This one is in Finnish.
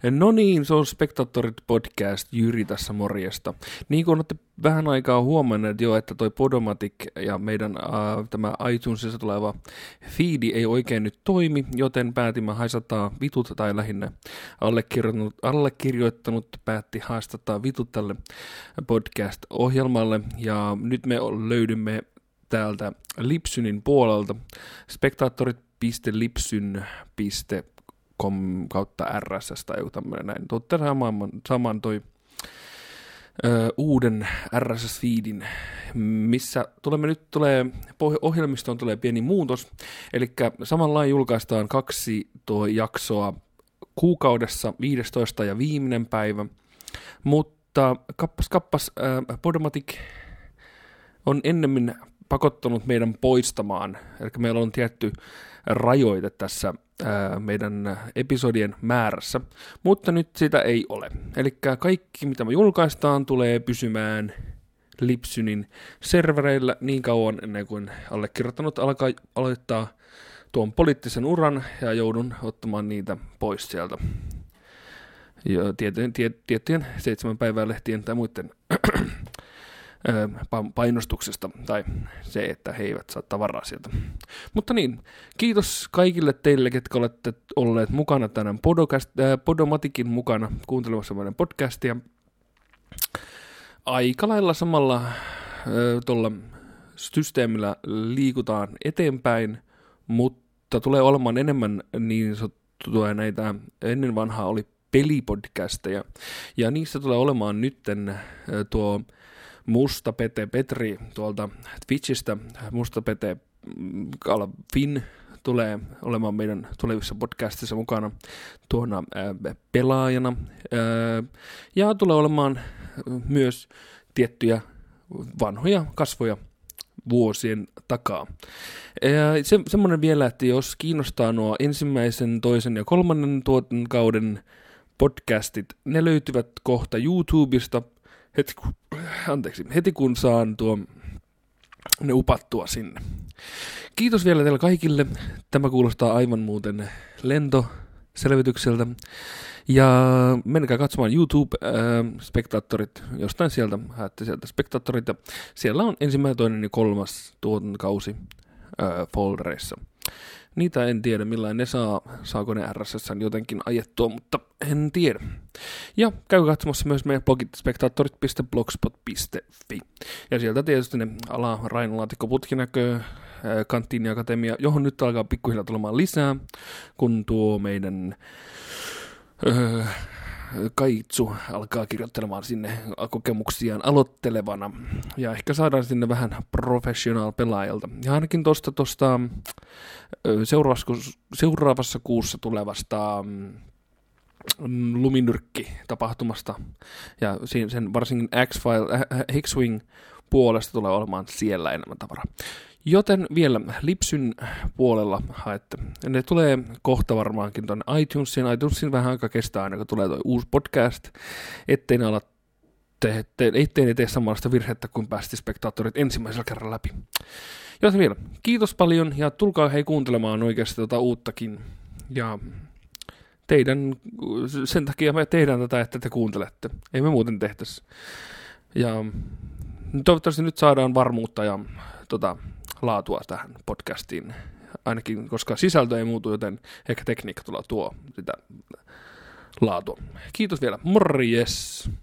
No niin, se on Spektaattorit podcast, Jyri tässä morjesta. Niin kuin olette vähän aikaa huomanneet jo, että toi Podomatic ja meidän tämä iTunesissa tuleva feedi ei oikein nyt toimi, joten päätimme haistattaa vitut, tai lähinnä allekirjoittanut päätti haistattaa vitut tälle podcast-ohjelmalle, ja nyt me löydymme täältä Libsynin puolelta spektaattorit.libsyn.com kautta RSS tai joku tämmöinen näin. Tuotte saman toi uuden RSS-feedin, missä ohjelmistoon tulee pieni muutos, eli samalla julkaistaan 2 jaksoa kuukaudessa, 15 ja viimeinen päivä, mutta kappas Podomatic on ennemmin pakottanut meidän poistamaan, eli meillä on tietty rajoite tässä meidän episodien määrässä, mutta nyt sitä ei ole. Eli kaikki, mitä me julkaistaan, tulee pysymään Libsynin servereillä niin kauan ennen kuin allekirjoittanut aloittaa tuon poliittisen uran ja joudun ottamaan niitä pois sieltä. Ja tiettyjen 7 päivää lehtien tai muiden painostuksesta, tai se, että he eivät saa tavaraa sieltä. Mutta niin, kiitos kaikille teille, ketkä olette olleet mukana tänään Podomaticin mukana kuuntelemassa meidän podcastia. Aika lailla samalla tuolla systeemillä liikutaan eteenpäin, mutta tulee olemaan enemmän niin sanottuja näitä, ennen vanhaa oli pelipodcasteja, ja niissä tulee olemaan nytten tuo Musta Pete Petri tuolta Twitchistä, Musta Pete Finn tulee olemaan meidän tulevissa podcastissa mukana tuona pelaajana, ja tulee olemaan myös tiettyjä vanhoja kasvoja vuosien takaa. Semmoinen vielä, että jos kiinnostaa nuo ensimmäisen, toisen ja kolmannen kauden podcastit, ne löytyvät kohta YouTubesta, heti kun saan ne upattua sinne. Kiitos vielä teille kaikille. Tämä kuulostaa aivan muuten lentoselvitykseltä. Ja menkää katsomaan YouTube-spektaattorit, jostain sieltä, haette sieltä spektaattorit. Siellä on 1., 2. ja 3. tuon kausi foldereissa. Niitä en tiedä, millainen ne saako ne RSS:n jotenkin ajettua, mutta en tiedä. Ja käy katsomassa myös meidän blogit spektaattorit.blogspot.fi. Ja sieltä tietysti ne Rainalaatikko putkinäkö, Kanttiini Akatemia, johon nyt alkaa pikkuhiljaa tulemaan lisää, kun tuo meidän Kaitsu alkaa kirjoittelemaan sinne kokemuksiaan aloittelevana, ja ehkä saadaan sinne vähän professional-pelaajalta. Ja ainakin tuosta seuraavassa kuussa tulevasta Luminyrkki-tapahtumasta, ja sen varsinkin X-Wing puolesta tulee olemaan siellä enemmän tavaraa. Joten vielä Libsyn puolella haette. Ne tulee kohta varmaankin tuonne iTunesin vähän aika kestää aina, kun tulee tuo uusi podcast, ettei ne tee samanlaista virhettä, kuin päästi spektaattorit ensimmäisellä kerralla läpi. Joten vielä, kiitos paljon, ja tulkaa kuuntelemaan oikeasti uuttakin. Ja sen takia me tehdään tätä, että te kuuntelette. Ei me muuten tehtäisi. Ja toivottavasti nyt saadaan varmuutta ja laatua tähän podcastiin, ainakin koska sisältö ei muutu, joten ehkä tekniikka tuo sitä laatua. Kiitos vielä, morjes!